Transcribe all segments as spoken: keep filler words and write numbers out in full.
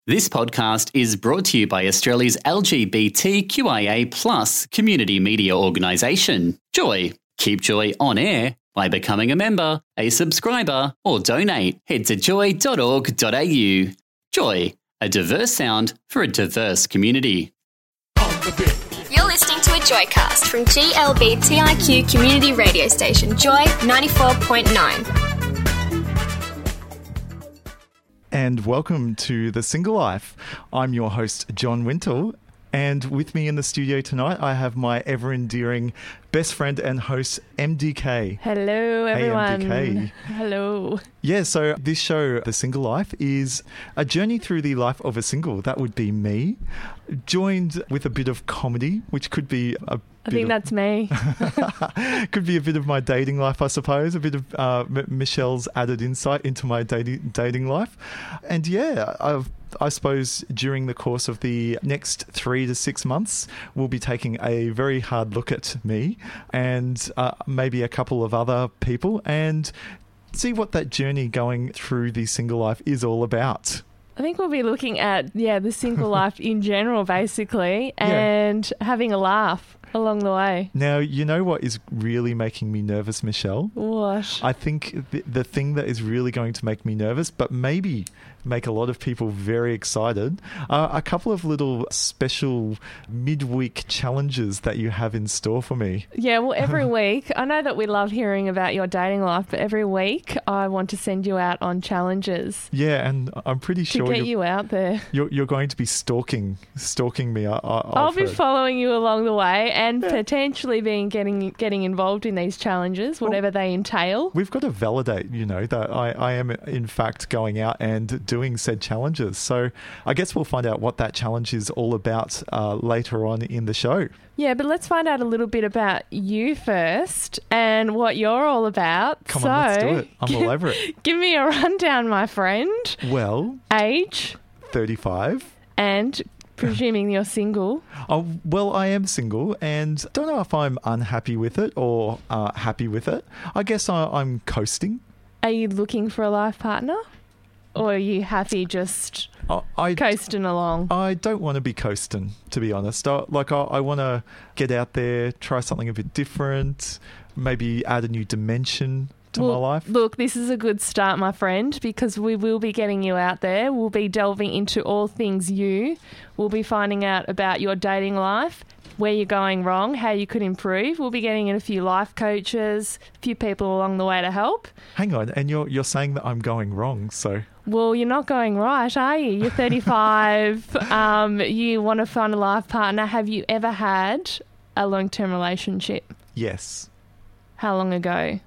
This podcast is brought to you by Australia's L G B T Q I A plus community media organisation, Joy. Keep Joy on air by becoming a member, a subscriber, or donate. Head to joy dot org dot a u. Joy, a diverse sound for a diverse community. You're listening to a Joycast from G L B T I Q community radio station, Joy ninety-four point nine. And welcome to The Single Life. I'm your host, John Wintle, and with me in the studio tonight, I have my ever-endearing best friend and host, M D K. Hello, everyone. Hey, M D K. Hello. Yeah, so this show, The Single Life, is a journey through the life of a single. That would be me, joined with a bit of comedy, which could be a I think of, that's me. could be a bit of my dating life, I suppose, a bit of uh, M- Michelle's added insight into my dating dating life. And yeah, I've, I suppose during the course of the next three to six months, we'll be taking a very hard look at me and uh, maybe a couple of other people and see what that journey going through the single life is all about. I think we'll be looking at, yeah, the single life in general, basically, and yeah. having a laugh along the way. Now, you know what is really making me nervous, Michelle? What? I think the, the thing that is really going to make me nervous, but maybe make a lot of people very excited, are a couple of little special midweek challenges that you have in store for me. Yeah, well, every week, I know that we love hearing about your dating life, but every week I want to send you out on challenges. Yeah, and I'm pretty sure to get you out there. You're, you're going to be stalking, stalking me. I, I, I'll I've be heard. following you along the way and yeah. potentially being getting getting involved in these challenges, whatever well, they entail. We've got to validate, you know, that I, I am in fact going out and doing said challenges. So I guess we'll find out what that challenge is all about uh, later on in the show. Yeah, but let's find out a little bit about you first and what you're all about. Come so, on, let's do it. I'm give, all over it. Give me a rundown, my friend. Well, age? thirty-five. And presuming you're single. Oh, well, I am single and don't know if I'm unhappy with it or uh, happy with it. I guess I, I'm coasting. Are you looking for a life partner? Or are you happy just uh, I, coasting along? I don't want to be coasting, to be honest. I, like, I, I want to get out there, try something a bit different, maybe add a new dimension to well, my life. Look, this is a good start, my friend, because we will be getting you out there. We'll be delving into all things you. We'll be finding out about your dating life, where you're going wrong, how you could improve. We'll be getting in a few life coaches, a few people along the way to help. Hang on, and you're you're saying that I'm going wrong, so... Well, you're not going right, are you? You're thirty-five. um, you want to find a life partner. Have you ever had a long-term relationship? Yes. How long ago?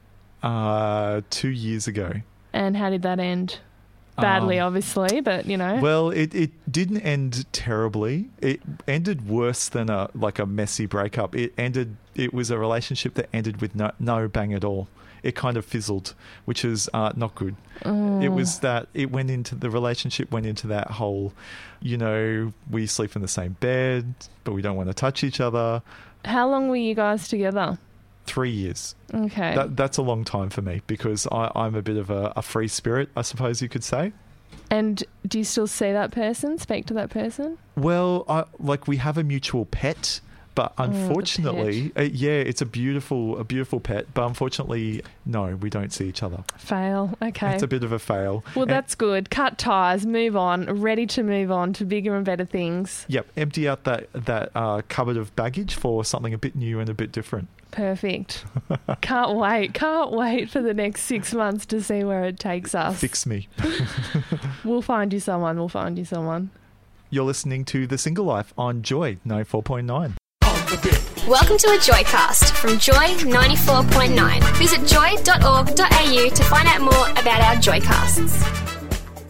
Uh, two years ago. And how did that end? Badly, um, obviously, but, you know. Well, it, it didn't end terribly. It ended worse than a like a messy breakup. It ended. It was a relationship that ended with no, no bang at all. It kind of fizzled, which is uh, not good. Oh. It was that it went into the relationship went into that whole, you know, we sleep in the same bed, but we don't want to touch each other. How long were you guys together? Three years. Okay. That, that's a long time for me because I, I'm a bit of a, a free spirit, I suppose you could say. And do you still see that person, speak to that person? Well, I, like we have a mutual pet, but unfortunately, oh, uh, yeah, it's a beautiful, a beautiful pet, but unfortunately, no, we don't see each other. Fail. Okay. It's a bit of a fail. Well, and, that's good. Cut ties, move on, ready to move on to bigger and better things. Yep. Empty out that, that uh, cupboard of baggage for something a bit new and a bit different. Perfect. Can't wait. Can't wait for the next six months to see where it takes us. Fix me. We'll find you someone. We'll find you someone. You're listening to The Single Life on Joy ninety-four point nine. Welcome to a Joycast from Joy ninety-four point nine. Visit joy dot org dot a u to find out more about our Joycasts.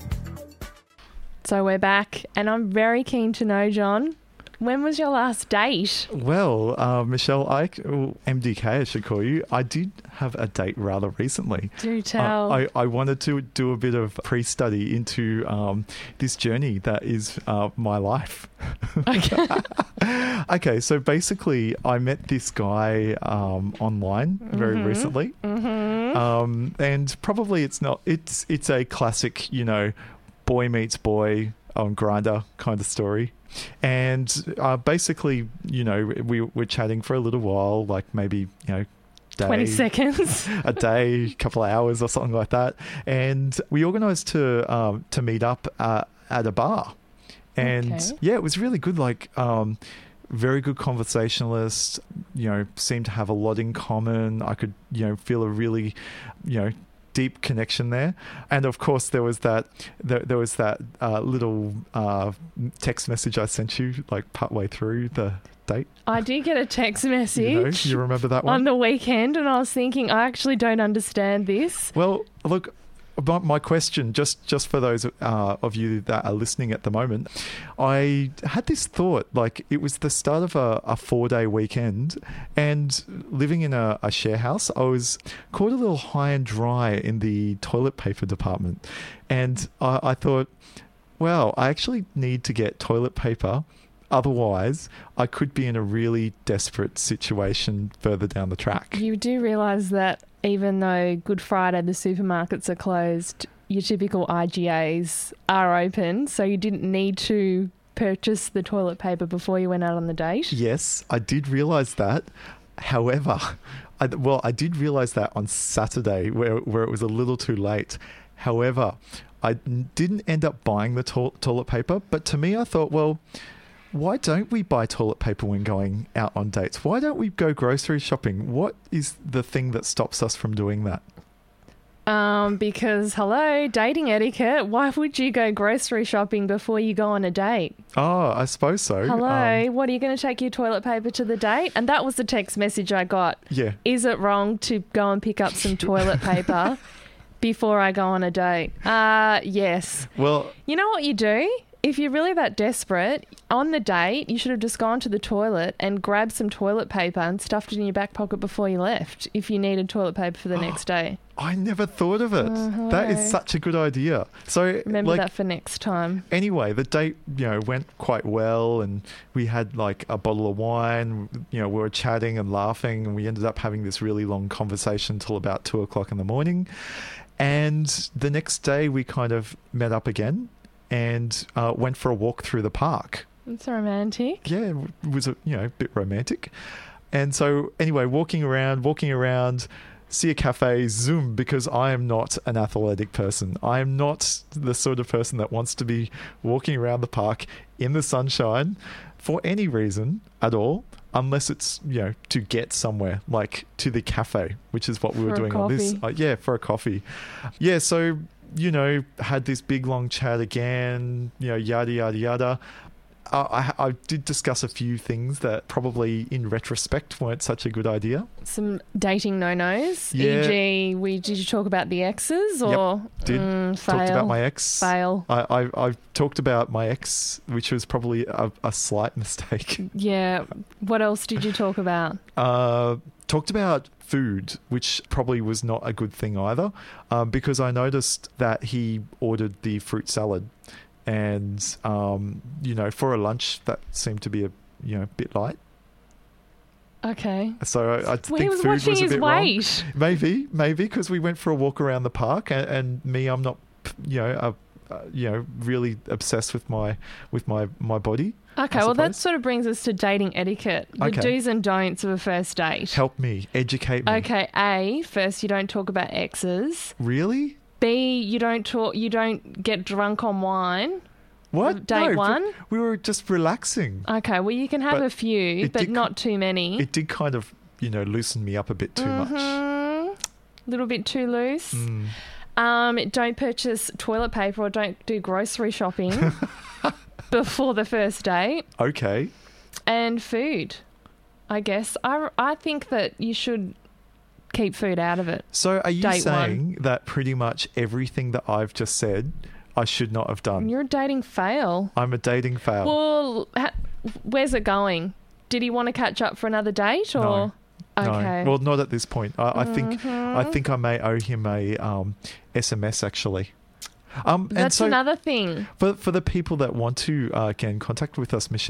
So we're back, and I'm very keen to know, John, when was your last date? Well, uh, Michelle, I, oh, M D K, I should call you. I did have a date rather recently. Do tell. Uh, I, I wanted to do a bit of pre-study into um, this journey that is uh, my life. Okay. Okay, so basically I met this guy um, online very mm-hmm. recently. Mm-hmm. Um, and probably it's not, it's, it's a classic, you know, boy meets boy on Grindr kind of story. And uh, basically, you know, we were chatting for a little while, like maybe, you know, day, twenty seconds. a day, a couple of hours or something like that. And we organised to um, to meet up uh, at a bar. And Okay. yeah, it was really good. Like, um, very good conversationalist, you know, seemed to have a lot in common. I could, you know, feel a really, you know, deep connection there. And of course there was that there, there was that uh, little uh, text message I sent you like partway through the date. I did get a text message You know, you remember that one? on the weekend, and I was thinking, I actually don't understand this. Well, look, about my question, just, just for those uh, of you that are listening at the moment, I had this thought, like it was the start of a, a four-day weekend, and living in a, a share house, I was caught a little high and dry in the toilet paper department. And I, I thought, well, I actually need to get toilet paper. Otherwise, I could be in a really desperate situation further down the track. You do realise that even though Good Friday the supermarkets are closed, your typical I G As are open, so you didn't need to purchase the toilet paper before you went out on the date? Yes, I did realise that. However, I, well, I did realise that on Saturday where, where it was a little too late. However, I n- didn't end up buying the to- toilet paper, but to me I thought, well, why don't we buy toilet paper when going out on dates? Why don't we go grocery shopping? What is the thing that stops us from doing that? Um, because, hello, dating etiquette. Why would you go grocery shopping before you go on a date? Oh, I suppose so. Hello, Um, what are you going to take your toilet paper to the date? And that was the text message I got. yeah. Is it wrong to go and pick up some toilet paper before I go on a date? Uh, yes. Well, You know what you do? If you're really that desperate, on the date, you should have just gone to the toilet and grabbed some toilet paper and stuffed it in your back pocket before you left if you needed toilet paper for the next day. I never thought of it. Oh, That is hello. such a good idea. So, Remember like, that for next time. anyway, the date, you know, went quite well, and we had like a bottle of wine. You know, we were chatting and laughing, and we ended up having this really long conversation till about two o'clock in the morning. And the next day, we kind of met up again and uh, went for a walk through the park. It's romantic. Yeah, it was a you know a bit romantic. And so anyway, walking around, walking around. See a cafe, zoom, because I am not an athletic person. I am not the sort of person that wants to be walking around the park in the sunshine for any reason at all, unless it's, you know, to get somewhere, like to the cafe, which is what we For were a doing on this. coffee. Uh, yeah, for a coffee. Yeah, so, you know, had this big long chat again, you know, yada, yada, yada. I, I did discuss a few things that probably in retrospect weren't such a good idea. Some dating no-nos. Yeah. for example, we, did you talk about the exes or Did. mm, fail? Talked about my ex. Fail. I, I, I talked about my ex, which was probably a, a slight mistake. Yeah. What else did you talk about? Uh, talked about food, which probably was not a good thing either, um, because I noticed that he ordered the fruit salad. And, um, you know, for a lunch, that seemed to be a, you know, bit light. Okay. So I, I Well, think he was food watching was a his bit wrong. weight. Maybe, maybe because we went for a walk around the park, and, and me, I'm not, you know, uh, uh, you know, really obsessed with my with my my body. Okay, I well, that suppose. sort of brings us to dating etiquette. The Okay. do's and don'ts of a first date. Help me, educate me. Okay, A, first, you don't talk about exes. Really? B, you don't talk. You don't get drunk on wine. What? Date No, but one? We were just relaxing. Okay, well, you can have But a few, it but did co- not too many. It did kind of, you know, loosen me up a bit too much. A little bit too loose. Mm. Um, don't purchase toilet paper or don't do grocery shopping before the first date. Okay. And food, I guess. I, I think that you should keep food out of it. So are you Date saying that pretty much everything that I've just said I should not have done? You're a dating fail. I'm a dating fail. Well, ha- where's it going? Did he want to catch up for another date or? No. No. Okay. Well, not at this point. I, I think Mhm. I think I may owe him a um, S M S actually. Um, and That's so another thing. for for the people that want to uh, get in contact with us, Michelle,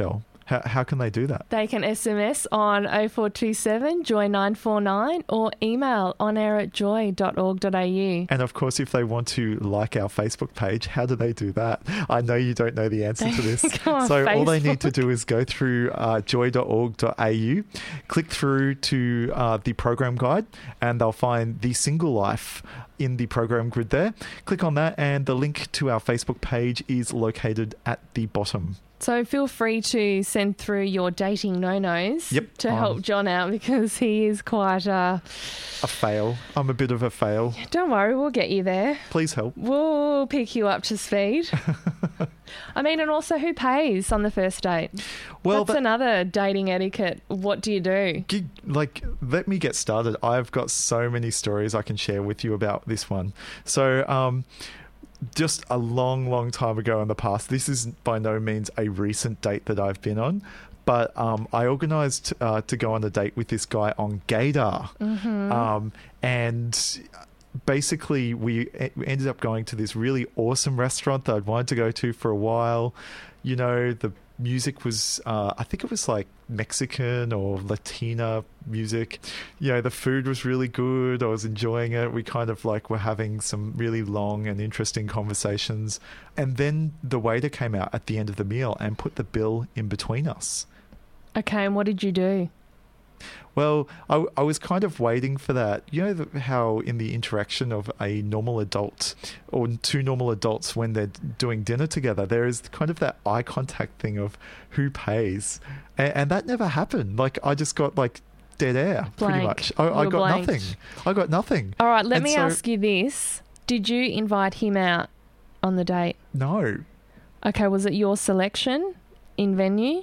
How, how can they do that? They can S M S on oh four two seven joy nine four nine or email onair at joy dot org dot a u. And of course, if they want to like our Facebook page, how do they do that? I know you don't know the answer to this. Go So on all they Facebook. need to do is go through uh, joy dot org dot a u, click through to uh, the program guide, and they'll find The Single Life in the program grid there. Click on that, and the link to our Facebook page is located at the bottom. So feel free to send through your dating no-nos Yep, to um, help John out because he is quite a... A fail. I'm a bit of a fail. Don't worry, we'll get you there. Please help. We'll pick you up to speed. I mean, and also who pays on the first date? Well, That's that- another dating etiquette. What do you do? Gig- like, let me get started. I've got so many stories I can share with you about this one. So, um, just a long, long time ago in the past, this is by no means a recent date that I've been on, but um, I organised uh, to go on a date with this guy on Gaydar. Mm-hmm. Um, and basically, we, we ended up going to this really awesome restaurant that I'd wanted to go to for a while. You know, the music was, uh, I think it was like Mexican or Latina music. You know, the food was really good. I was enjoying it. We kind of like were having some really long and interesting conversations. And then the waiter came out at the end of the meal and put the bill in between us. Okay, and what did you do? Well, I, I was kind of waiting for that. You know the, how in the interaction of a normal adult or two normal adults when they're doing dinner together, there is kind of that eye contact thing of who pays. And, and that never happened. Like, I just got like dead air, pretty Blank. much. I, You I were got blanked. nothing. I got nothing. All right, let And me so- ask you this. Did you invite him out on the date? No. Okay, was it your selection in venue?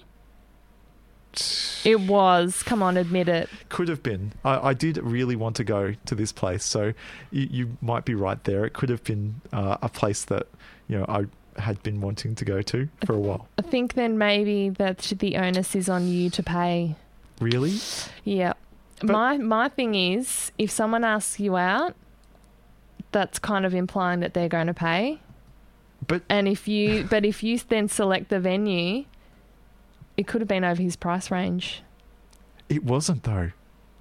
It was. Come on, admit it. Could have been. I, I did really want to go to this place, so you, you might be right there. It could have been uh, a place that, you know, I had been wanting to go to for a while. I think then maybe that the onus is on you to pay. Really? Yeah. But- my my thing is, if someone asks you out, that's kind of implying that they're going to pay. But And if you, but if you then select the venue, it could have been over his price range. it wasn't, though.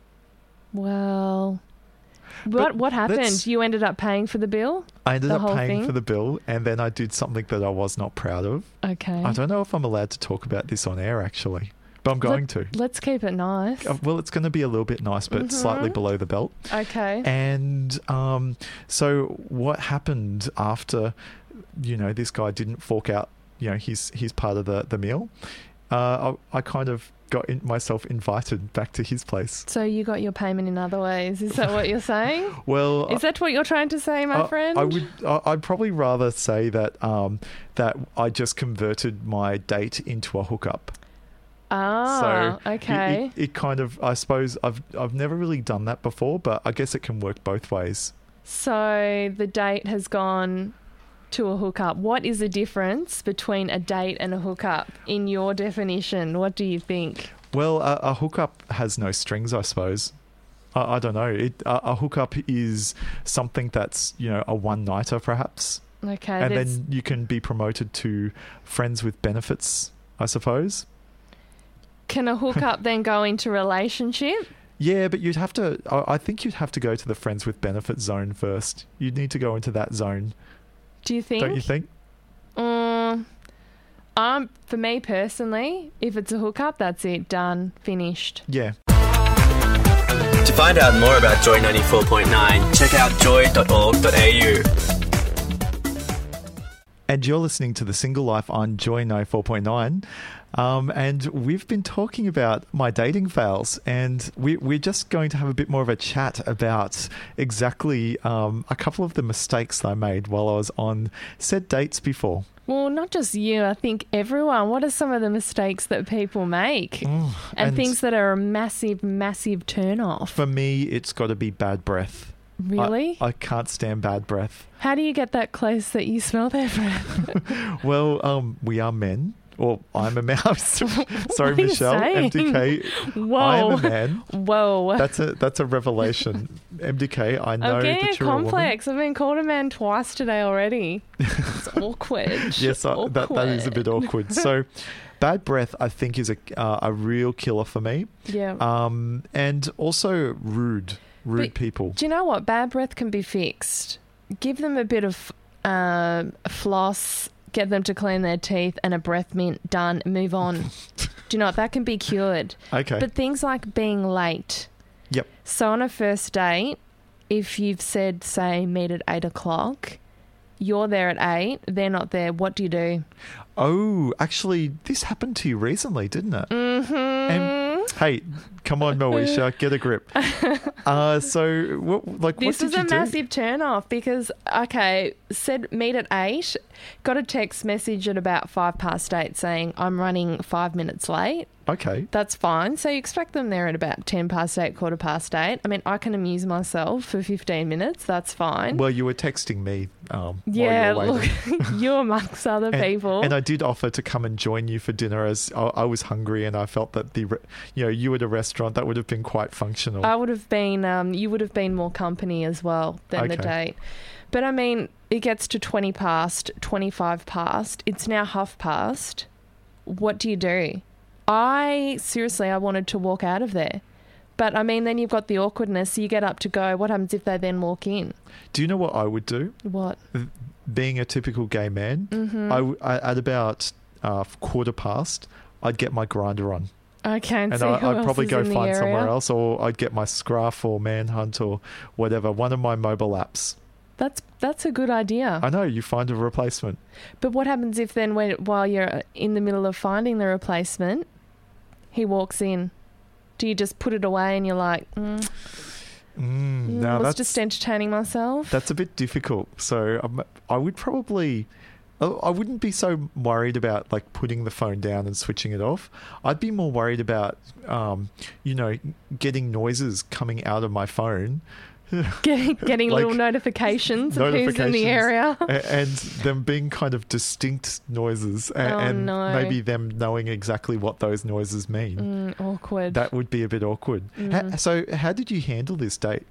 Well, But what what happened? let's- You ended up paying for the bill? I ended The up whole paying thing? for the bill, and then I did something that I was not proud of. Okay. I don't know if I'm allowed to talk about this on air, actually, but I'm going to. Let's keep it nice. Uh, Well, it's going to be a little bit nice, but Mhm. slightly below the belt. Okay. And um, so what happened after, you know, this guy didn't fork out, you know, his, his part of the, the meal, uh, I, I kind of got in, myself invited back to his place. So you got your payment in other ways. Is that what you're saying? Well, Is that what you're trying to say, my I, friend? I would. I- I'd probably rather say that um, that I just converted my date into a hookup. Ah, So it- okay. It, it kind of. I suppose I've I've never really done that before, but I guess it can work both ways. So the date has gone to a hookup. What is the difference between a date and a hookup in your definition? What do you think? Well, a, a hookup has no strings, I suppose. I, I don't know. It, a, a hookup is something that's, you know, a one-nighter perhaps. Okay. And there's- then you can be promoted to friends with benefits, I suppose. Can a hookup then go into relationship? Yeah, but you'd have to, I I think you'd have to go to the friends with benefits zone first. You'd need to go into that zone, Do you think? don't you think? Um, um, for me personally, if it's a hookup, that's it. Done. Finished. Yeah. To find out more about Joy ninety-four point nine, check out joy dot org dot a u. And you're listening to The Single Life on Joy ninety-four point nine. Um, and we've been talking about my dating fails, and we, we're just going to have a bit more of a chat about exactly um, a couple of the mistakes that I made while I was on said dates before. Well, not just you. I think everyone. What are some of the mistakes that people make? Mm, and, things that are a massive, massive turn off. For me, it's got to be bad breath. Really? I, I can't stand bad breath. How do you get that close that you smell their breath? Well, um, we are men. Or I'm a mouse. Sorry, What are you Michelle. saying? M D K. Whoa. I am a man. Whoa. That's a that's a revelation. M D K, I know I'm getting that a you're a woman. complex. I've been called a man twice today already. It's awkward. Yes, I, that, that is a bit awkward. So, bad breath, I think, is a uh, a real killer for me. Yeah. Um, and also rude, rude But people. Do you know what? Bad breath can be fixed. Give them a bit of um, floss, get them to clean their teeth, and a breath mint. Done. Move on. Do you know what? That can be cured. Okay. But things like being late. Yep. So on a first date, if you've said, say, meet at eight o'clock, you're there at eight, they're not there, what do you do? Oh, actually, this happened to you recently, didn't it? Mm-hmm. And, hey, come on, Moesha, get a grip. Uh, so, what, like, This what was did a you do? massive turn off because, okay, said meet at eight, got a text message at about five past eight saying, I'm running five minutes late. Okay. That's fine. So you expect them there at about ten past eight, quarter past eight. I mean, I can amuse myself for fifteen minutes. That's fine. Well, you were texting me um, yeah, while you were look, waiting. you amongst other And, people. and I did offer to come and join you for dinner as I, I was hungry and I felt that the, re- you know, you at a restaurant, that would have been quite functional. I would have been, um, you would have been more company as well than the Okay. date. But I mean, it gets to twenty past, twenty-five past. It's now half past. What do you do? I, seriously, I wanted to walk out of there. But I mean, then you've got the awkwardness. You get up to go. What happens if they then walk in? Do you know what I would do? What? Being a typical gay man, Mm-hmm. I w- I, at about uh, quarter past, I'd get my grinder on. Okay, and, And see I, who I'd else probably is go in the find somewhere area. else, or I'd get my Scruff or Manhunt or whatever, one of my mobile apps. That's that's a good idea. I know, you find a replacement. But what happens if then, when, while you're in the middle of finding the replacement, he walks in? Do you just put it away and you're like, mm, Mm, mm, now was that's just entertaining myself? that's a bit difficult. So um, I would probably, I I wouldn't be so worried about like putting the phone down and switching it off. I'd be more worried about, um, you know, getting noises coming out of my phone. Getting, getting Like, little notifications of who's in the notifications. area. A- and them being kind of distinct noises, a- Oh, and no. maybe them knowing exactly what those noises mean. Mm, awkward. That would be a bit awkward. Mm. Ha- so, how did you handle this date?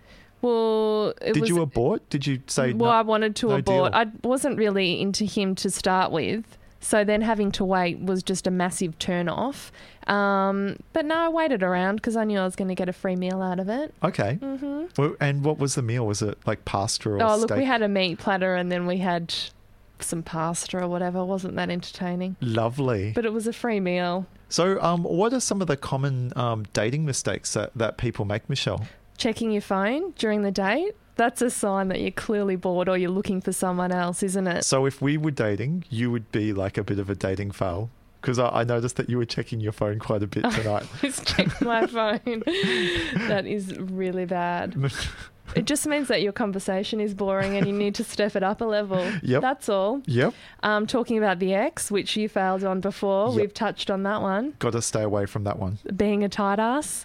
well, it Did was, you abort? Did you say well, no? I wanted to no abort. deal? I wasn't really into him to start with. So then having to wait was just a massive turn off. Um, but no, I waited around because I knew I was going to get a free meal out of it. Okay. Mm-hmm. Well, and what was the meal? Was it like pasta or Oh, steak? look, we had a meat platter and then we had some pasta or whatever. Wasn't that entertaining? Lovely. But it was a free meal. So, um, what are some of the common um, dating mistakes that, that people make, Michelle? Checking your phone during the date. That's a sign that you're clearly bored or you're looking for someone else, isn't it? So, if we were dating, you would be like a bit of a dating fail. Because I, I noticed that you were checking your phone quite a bit tonight. Just check my phone. That is really bad. It just means that your conversation is boring and you need to step it up a level. Yep. That's all. Yep. Um, talking about the ex, which you failed on before, Yep. we've touched on that one. Got to stay away from that one. Being a tight ass.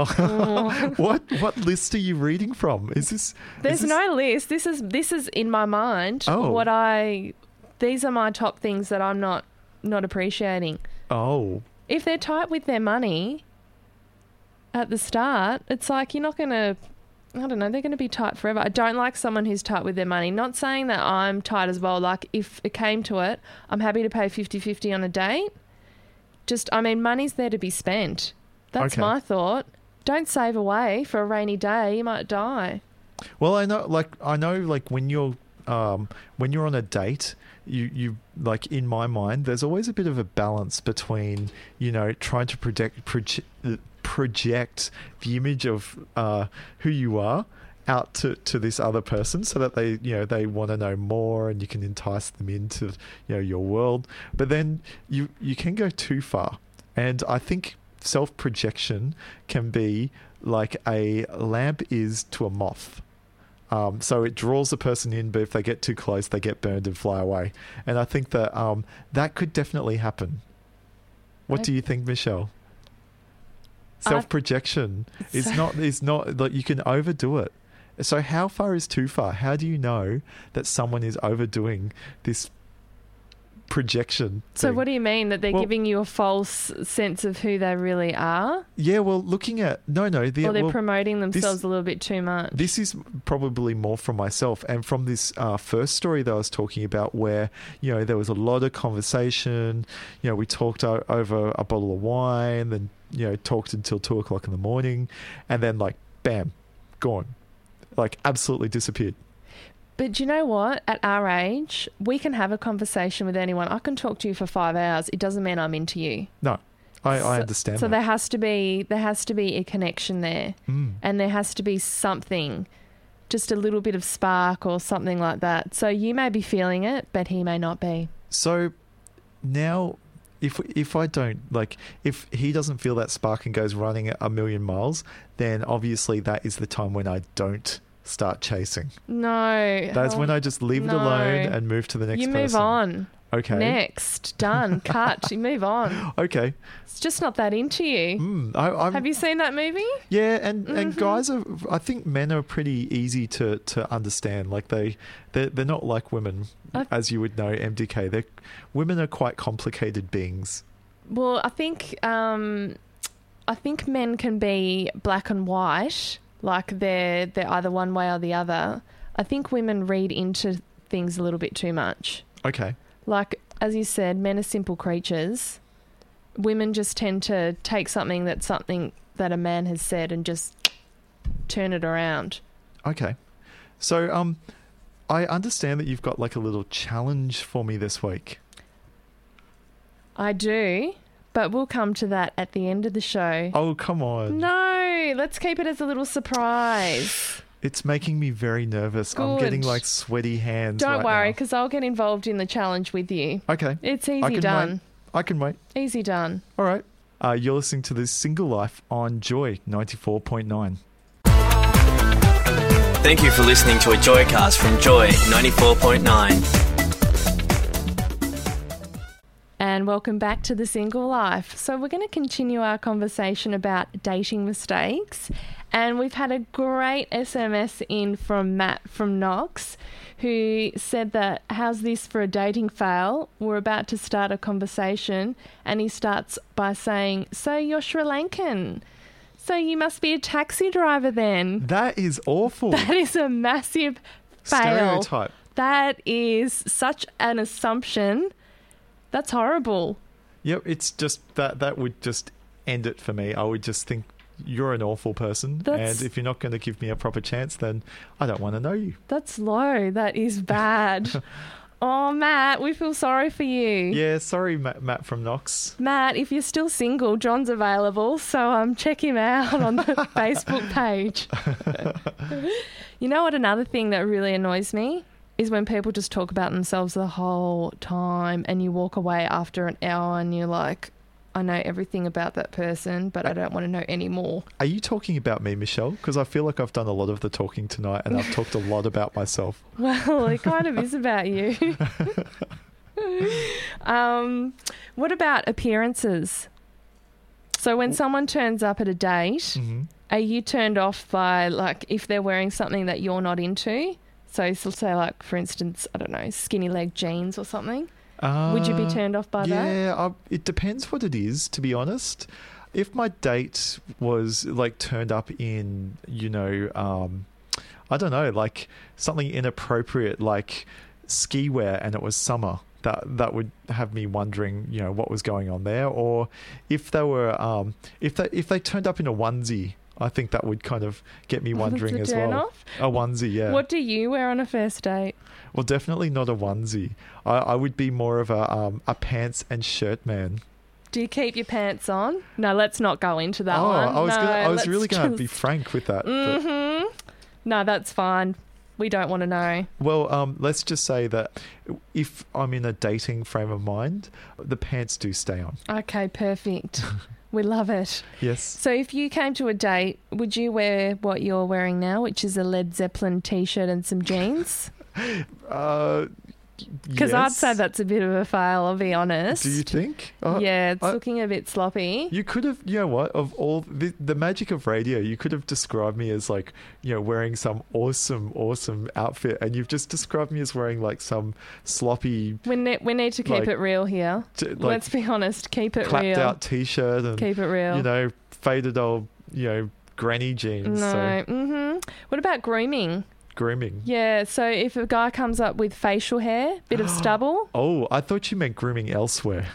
Oh. what what list are you reading from? Is this? There's is this, no list. This is this is in my mind. Oh. What I these are my top things that I'm not not appreciating. Oh. If they're tight with their money at the start, it's like you're not going to, I don't know, they're going to be tight forever. I don't like someone who's tight with their money. Not saying that I'm tight as well. Like, if it came to it, I'm happy to pay fifty-fifty on a date. Just, I mean, money's there to be spent. That's Okay. my thought. Don't save away for a rainy day. You might die. Well, I know, like I know, like when you're um, when you're on a date, you you like in my mind, there's always a bit of a balance between you know trying to project project, project the image of uh, who you are out to, to this other person, so that they you know they want to know more, and you can entice them into you know your world. But then you you can go too far, and I think self-projection can be like a lamp is to a moth. Um, so it draws the person in, but if they get too close, they get burned and fly away. And I think that um, that could definitely happen. What do you think, Michelle? Self-projection is not is not like you can overdo it. So how far is too far? How do you know that someone is overdoing this projection. So thing. what do you mean? That they're Well- giving you a false sense of who they really are? Yeah, well, looking at no, no, the, Or they're well, promoting this- themselves a little bit too much? This is probably more from myself and from this uh, first story that I was talking about where, you know, there was a lot of conversation. You know, we talked o- over a bottle of wine, then, you know, talked until two o'clock in the morning, and then, like, bam, gone. Like, absolutely disappeared. But do you know what? At our age, we can have a conversation with anyone. I can talk to you for five hours. It doesn't mean I'm into you. No, I, I So- understand So that. there has to be there has to be a connection there, Mm. and there has to be something, just a little bit of spark or something like that. So you may be feeling it, but he may not be. So now, if if I don't, like, if he doesn't feel that spark and goes running a million miles, then obviously that is the time when I don't start chasing. No, That's oh, when I just leave it no. alone and move to the next you person. move on. Okay. Next, done, cut. You move on. Okay. It's just not that into you. Mm, I, I'm, Have you seen that movie? yeah, and, and Mhm. guys are. I think men are pretty easy to, to understand. Like they, they're, they're not like women, I- as you would know. M D K. They, women are quite complicated beings. Well, I think um, I think men can be black and white, like they're they're either one way or the other. I think women read into things a little bit too much. Okay. Like, as you said, men are simple creatures. Women just tend to take something that's something that a man has said and just turn it around. Okay. So, um, I understand that you've got like a little challenge for me this week. I do, but we'll come to that at the end of the show. Oh, come on. No, let's keep it as a little surprise. It's making me very nervous. I'm getting Good. like sweaty hands. Don't right worry, now. because I'll get involved in the challenge with you. Okay. It's I easy can done. wait. I can wait. Easy done. All right. Uh, you're listening to This Single Life on Joy ninety-four point nine. Thank you for listening to a Joycast from Joy ninety-four point nine. And welcome back to The Single Life. So we're going to continue our conversation about dating mistakes. And we've had a great S M S in from Matt from Knox, who said that, how's this for a dating fail? We're about to start a conversation. And he starts by saying, so you're Sri Lankan. So you must be a taxi driver then. That is awful. That is a massive fail. Stereotype. That is such an assumption. That's horrible. Yep. It's just that that would just end it for me. I would just think you're an awful person. That's- And if you're not going to give me a proper chance, then I don't want to know you. That's low. That is bad. Oh, Matt, we feel sorry for you. Yeah. Sorry, Matt, Matt from Knox. Matt, if you're still single, John's available, so um, check him out on the Facebook page. You know what? Another thing that really annoys me is when people just talk about themselves the whole time and you walk away after an hour and you're like, I know everything about that person, but I don't want to know any more. Are you talking about me, Michelle? Because I feel like I've done a lot of the talking tonight and I've talked a lot about myself. Well, it kind of is about you. um, what about appearances? So when someone turns up at a date, hmm are you turned off by, like, if they're wearing something that you're not into? So, so say, like, for instance, I don't know, skinny leg jeans or something. Would you be turned off by that? Yeah, I, it depends what it is, to be honest. If my date was like turned up in, you know, um, I don't know, like something inappropriate, like ski wear, and it was summer, that that would have me wondering, you know, what was going on there. Or if they were, um, if they if they turned up in a onesie, I think that would kind of get me wondering That's as a turn well. off? A onesie, yeah. What do you wear on a first date? Well, definitely not a onesie. I, I would be more of a um, a pants and shirt man. Do you keep your pants on? No, let's not go into that oh, one. I was no, gonna, I was let's really going to be just- frank with that. but- Mhm. No, that's fine. We don't want to know. well, um, let's just say that if I'm in a dating frame of mind, the pants do stay on. Okay, perfect. We love it. Yes. So if you came to a date, would you wear what you're wearing now, which is a Led Zeppelin t-shirt and some jeans? Uh, Because I'd yes. say that's a bit of a fail, I'll be honest. Do you think? Uh, yeah, it's I- looking a bit sloppy. You could have, you know what, of all the, the magic of radio, you could have described me as like, you know, wearing some awesome, awesome outfit, and you've just described me as wearing like some sloppy, We, ne- we need to keep Like- it real here. t- like Let's be honest. Keep it clapped real. out t-shirt and, Keep it real. you know, faded old, you know, granny jeans. no. So hmm What about grooming? grooming. Yeah, so if a guy comes up with facial hair, bit of stubble, Oh, I thought you meant grooming elsewhere.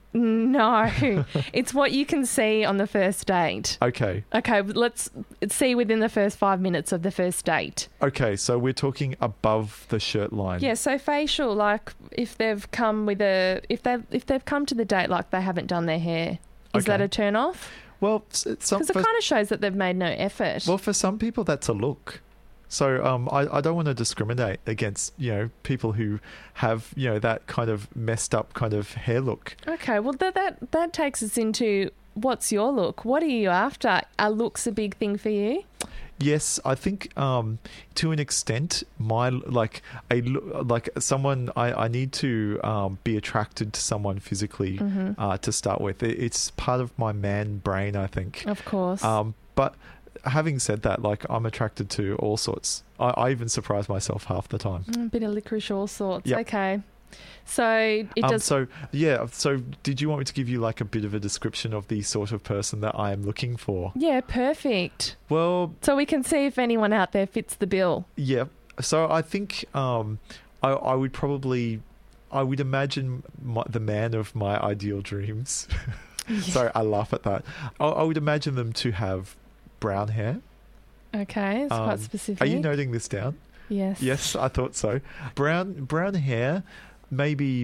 no. It's what you can see on the first date. Okay. Okay, let's see within the first five minutes of the first date. Okay, so we're talking above the shirt line. Yeah, so facial, like if they've come with a if they if they've come to the date like they haven't done their hair, is Okay. that a turn off? Well, s- it's some, Because it for, kind of shows that they've made no effort. well, for some people, that's a look. So um, I, I don't want to discriminate against, you know, people who have, you know, that kind of messed up kind of hair look. Okay, well that that that takes us into what's your look? What are you after? Are looks a big thing for you? Yes, I think um, to an extent, my like a lo- like someone I, I need to um, be attracted to someone physically Mm-hmm. uh, to start with. It, it's part of my man brain, I think. Of course. Um, but having said that, like I'm attracted to all sorts. I, I even surprise myself half the time. Mm, a bit of licorice, all sorts. Yep. Okay. So it Um, does. so yeah, so did you want me to give you like a bit of a description of the sort of person that I am looking for? Yeah, perfect. Well, So we can see if anyone out there fits the bill. yeah. So I think um, I, I would probably, I would imagine my, the man of my ideal dreams. Sorry, I laugh at that. I, I would imagine them to have brown hair. Okay, it's Um, quite specific. Are you noting this down? Yes. Yes, I thought so. Brown brown hair, maybe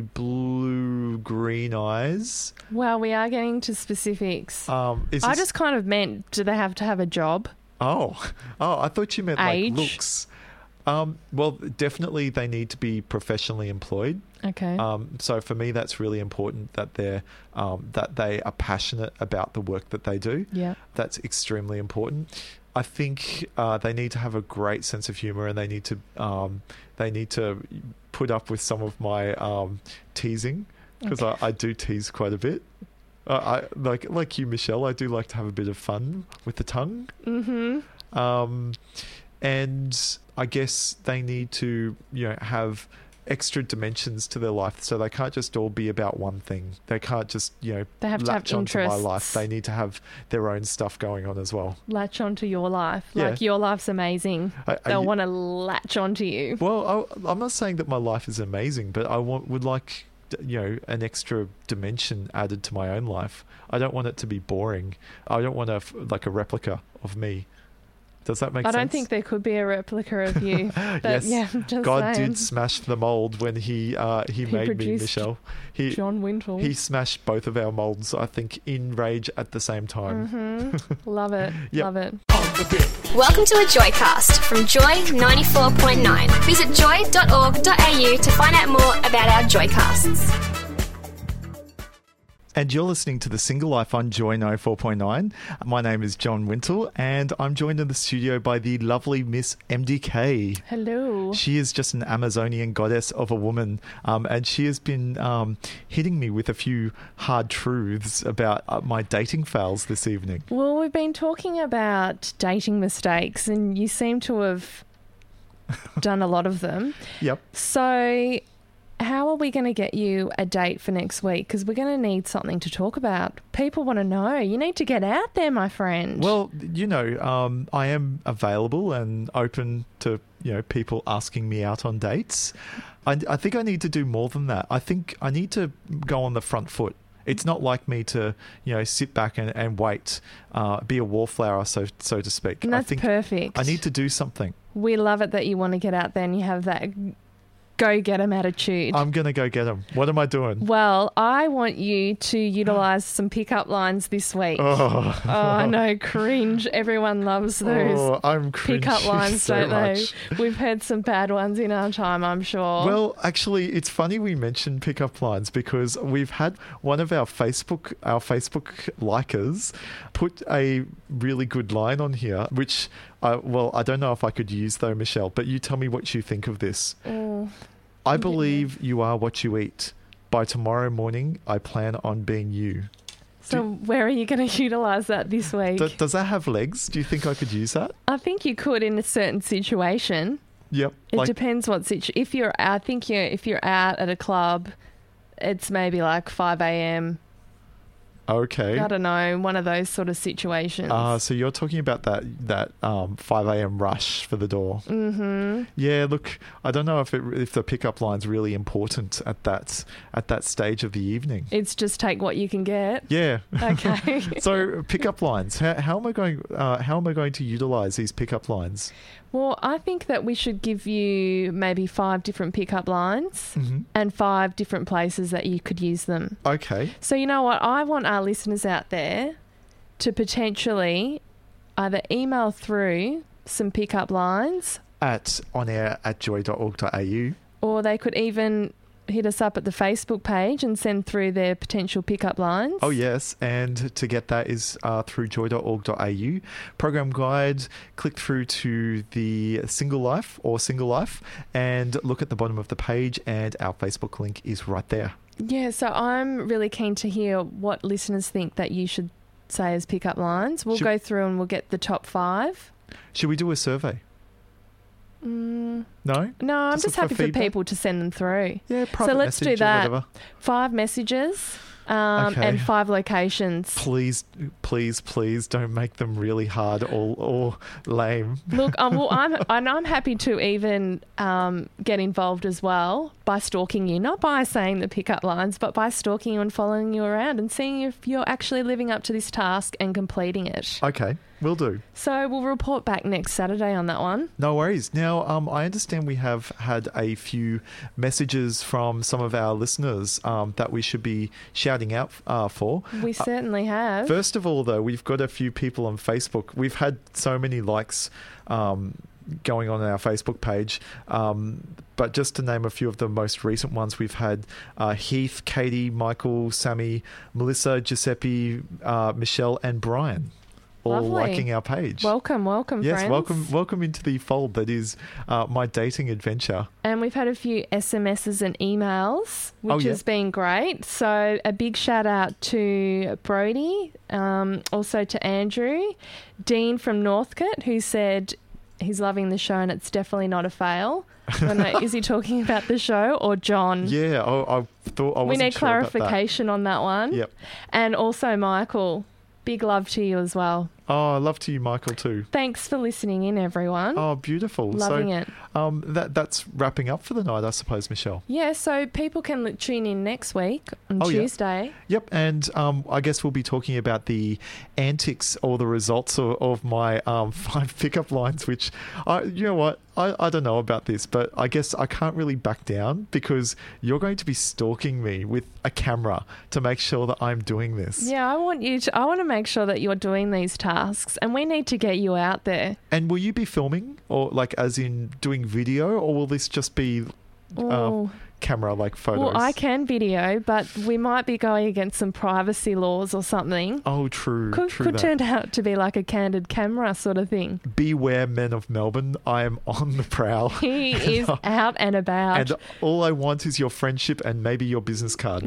blue green eyes. Well, we are getting to specifics. Um, is I this- just kind of meant, do they have to have a job? oh oh I thought you meant Age? like looks. Um, well, definitely they need to be professionally employed. Okay. Um, so for me, that's really important that they're um, that they are passionate about the work that they do. yeah. That's extremely important. I think uh, they need to have a great sense of humor, and they need to um, they need to put up with some of my um, teasing, because Okay. I, I do tease quite a bit. Uh, I like like you, Michelle. I do like to have a bit of fun with the tongue. Mm-hmm. Um, and I guess they need to, you know, have extra dimensions to their life, so they can't just all be about one thing. They can't just, you know, They have to have latch onto my interests. life. They need to have their own stuff going on as well. Latch onto your life. Yeah. Like your life's amazing. I- I- They'll want to latch onto you. Well, I, I'm not saying that my life is amazing, but I want, would like, you know, an extra dimension added to my own life. I don't want it to be boring. I don't want a, like a replica of me. Does that make I sense? don't think there could be a replica of you. But Yes. yeah, I'm just God saying. did smash the mold when he uh, he, He made me, produced Michelle. He John Wintle. he smashed both of our molds, I think, in rage at the same time. Mm-hmm. Love it. Yep. Love it. Welcome to a Joycast from Joy ninety-four point nine. Visit joy dot org dot a u to find out more about our Joycasts. And you're listening to The Single Life on Joy ninety-four point nine. My name is John Wintle, and I'm joined in the studio by the lovely Miss M D K. Hello. She is just an Amazonian goddess of a woman, um, and she has been um, hitting me with a few hard truths about uh, my dating fails this evening. Well, we've been talking about dating mistakes, and you seem to have done a lot of them. Yep. So, how are we going to get you a date for next week? Because we're going to need something to talk about. People want to know. You need to get out there, my friend. Well, you know, um, I am available and open to, you know, people asking me out on dates. I, I think I need to do more than that. I think I need to go on the front foot. It's not like me to, you know, sit back and, and wait, uh, be a wallflower, so so to speak. and that's I think perfect. I need to do something. We love it that you want to get out there and you have that go-get-em attitude. I'm going to go get them. What am I doing? Well, I want you to utilise some pickup lines this week. Oh, Oh, I know, cringe. Everyone loves those oh I'm cringing pickup lines, so don't much. they? We've heard some bad ones in our time, I'm sure. Well, actually, it's funny we mentioned pickup lines because we've had one of our Facebook, our Facebook likers, put a really good line on here, which, uh, well, I don't know if I could use though, Michelle. But you tell me what you think of this. Oh, I believe you are what you eat. By tomorrow morning, I plan on being you. So where are you going to utilise that this week? D- does that have legs? Do you think I could use that? I think you could in a certain situation. Yep. It like, depends what situ. If you're, I think you if you're out at a club, it's maybe like five a.m. Okay. I don't know, one of those sort of situations. Uh, so you're talking about that that um, five a.m. rush for the door. Mm-hmm. Yeah, look, I don't know if it, if the pickup line's really important at that at that stage of the evening. It's just take what you can get. Yeah. Okay. So pickup lines. How, how am I going? Uh, how am I going to utilise these pickup lines? Well, I think that we should give you maybe five different pickup lines Mm-hmm. and five different places that you could use them. Okay. So you know what? I want our listeners out there to potentially either email through some pickup lines At onair at joy dot org dot a u. or they could even hit us up at the Facebook page and send through their potential pickup lines. Oh, yes. And to get that is uh, through joy dot org dot a u. Program guide, click through to the Single Life or Single Life and look at the bottom of the page, and our Facebook link is right there. Yeah, so I'm really keen to hear what listeners think that you should say as pickup lines. We'll Should- go through and we'll get the top five. Should we do a survey? Mm, No? no, I'm Just just look happy for for feedback? people to send them through. Yeah, private So let's do message or that. whatever. Five messages um, Okay. and five locations. Please, please, please don't make them really hard or, or lame. Look, um, well, I'm and I'm happy to even um, get involved as well by stalking you, not by saying the pickup lines, but by stalking you and following you around and seeing if you're actually living up to this task and completing it. Okay, will do. So we'll report back next Saturday on that one. No worries. Now, um, I understand we have had a few messages from some of our listeners um, that we should be shouting out uh, for. We certainly have. First of all, though, we've got a few people on Facebook. We've had so many likes um, going on our Facebook page. Um, but just to name a few of the most recent ones, we've had uh, Heath, Katie, Michael, Sammy, Melissa, Giuseppe, uh, Michelle, and Brian. All Lovely. liking our page. Welcome, welcome, yes, friends. welcome, welcome into the fold that is uh, my dating adventure. And we've had a few S M Ses and emails, which Oh, yeah. has been great. So a big shout out to Brody, um, also to Andrew, Dean from Northcote, who said he's loving the show and it's definitely not a fail. I don't know, is he talking about the show or John? Yeah, I, I thought I wasn't we need sure about that. clarification on that one. Yep. And also Michael, big love to you as well. Oh, love to you, Michael, too. Thanks for listening in, everyone. Oh, beautiful. Loving so, it. Um, that that's wrapping up for the night, I suppose, Michelle. Yeah, so people can li- tune in next week on Oh, yeah. Tuesday. Yep, and um, I guess we'll be talking about the antics or the results of, of my um, five pickup lines, which, I, you know what, I, I don't know about this, but I guess I can't really back down because you're going to be stalking me with a camera to make sure that I'm doing this. Yeah, I want you to. I want to make sure that you're doing these tasks, and we need to get you out there. And will you be filming, or like as in doing video, or will this just be uh, Oh, camera like photos? well, I can video, but we might be going against some privacy laws or something. Oh, true. Could true could that. turn out to be like a candid camera sort of thing. Beware, men of Melbourne. I am on the prowl. He is out and about. And all I want is your friendship and maybe your business card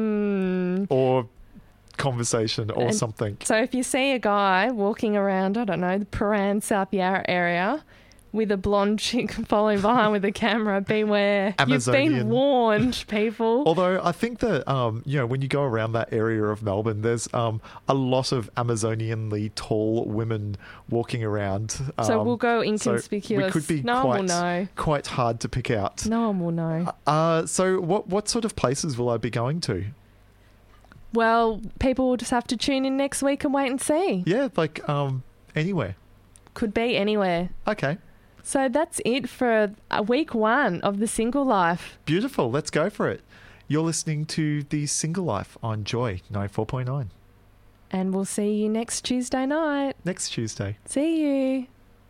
Mm. or conversation or And- something. So if you see a guy walking around, I don't know, the Paran, South Yarra area with a blonde chick following behind with a camera, beware. You've been Amazonian. warned, people. Although I think that, um, you know, when you go around that area of Melbourne, there's um, a lot of Amazonianly tall women walking around. Um, So we'll go so inconspicuous. we could be No one quite, will know. quite hard to pick out. No one will know. Uh, so what, what sort of places will I be going to? Well, people will just have to tune in next week and wait and see. Yeah, like um, anywhere. Could be anywhere. Okay. So that's it for a week one of The Single Life. Beautiful. Let's go for it. You're listening to The Single Life on Joy ninety-four point nine. And we'll see you next Tuesday night. Next Tuesday. See you.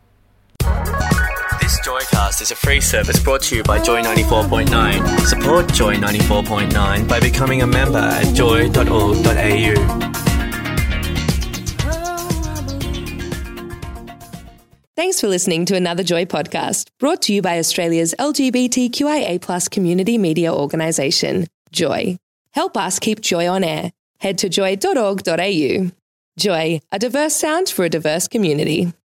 This Joycast is a free service brought to you by Joy ninety-four point nine. Support Joy ninety-four point nine by becoming a member at joy dot org dot a u. Thanks for listening to another Joy podcast, brought to you by Australia's L G B T Q I A plus community media organisation, Joy. Help us keep Joy on air. Head to joy dot org dot a u. Joy, a diverse sound for a diverse community.